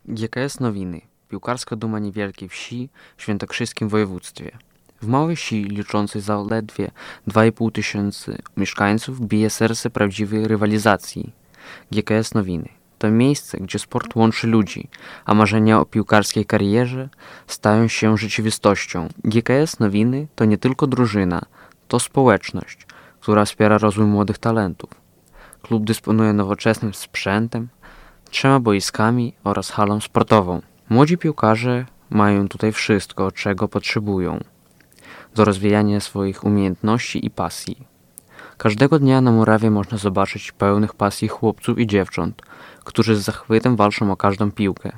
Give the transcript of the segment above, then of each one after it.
GKS Nowiny, piłkarska duma niewielkiej wsi w świętokrzyskim województwie. W małej wsi, liczącej zaledwie 2,5 tysiąca mieszkańców, bije serce prawdziwej rywalizacji. GKS Nowiny to miejsce, gdzie sport łączy ludzi, a marzenia o piłkarskiej karierze stają się rzeczywistością. GKS Nowiny to nie tylko drużyna, to społeczność, która wspiera rozwój młodych talentów. Klub dysponuje nowoczesnym sprzętem, 3 boiskami oraz halą sportową. Młodzi piłkarze mają tutaj wszystko, czego potrzebują do rozwijania swoich umiejętności i pasji. Każdego dnia na murawie można zobaczyć pełnych pasji chłopców i dziewcząt, którzy z zachwytem walczą o każdą piłkę.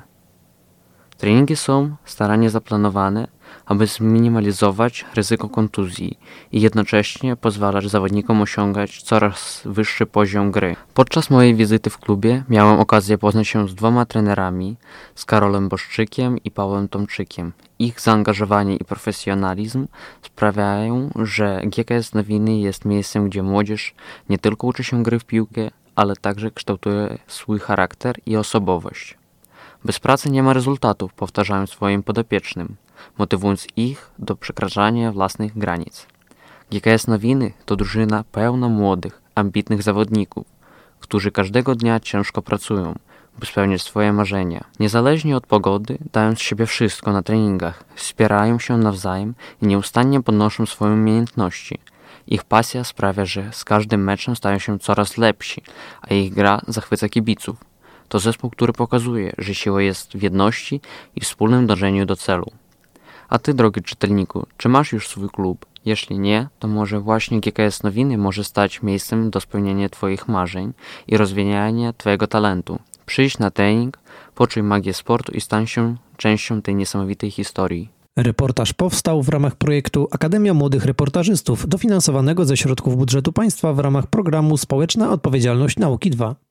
Treningi są starannie zaplanowane, aby zminimalizować ryzyko kontuzji i jednocześnie pozwalać zawodnikom osiągać coraz wyższy poziom gry. Podczas mojej wizyty w klubie miałem okazję poznać się z 2 trenerami, z Karolem Boszczykiem i Pawłem Tomczykiem. Ich zaangażowanie i profesjonalizm sprawiają, że GKS Nowiny jest miejscem, gdzie młodzież nie tylko uczy się gry w piłkę, ale także kształtuje swój charakter i osobowość. Bez pracy nie ma rezultatów, powtarzają swoim podopiecznym, motywując ich do przekraczania własnych granic. GKS Nowiny to drużyna pełna młodych, ambitnych zawodników, którzy każdego dnia ciężko pracują, by spełniać swoje marzenia. Niezależnie od pogody, dają z siebie wszystko na treningach, wspierają się nawzajem i nieustannie podnoszą swoje umiejętności. Ich pasja sprawia, że z każdym meczem stają się coraz lepsi, a ich gra zachwyca kibiców. To zespół, który pokazuje, że siła jest w jedności i wspólnym dążeniu do celu. A ty, drogi czytelniku, czy masz już swój klub? Jeśli nie, to może właśnie GKS Nowiny może stać miejscem do spełnienia twoich marzeń i rozwijania twojego talentu. Przyjdź na trening, poczuj magię sportu i stań się częścią tej niesamowitej historii. Reportaż powstał w ramach projektu Akademia Młodych Reportażystów, dofinansowanego ze środków budżetu państwa w ramach programu Społeczna Odpowiedzialność Nauki 2.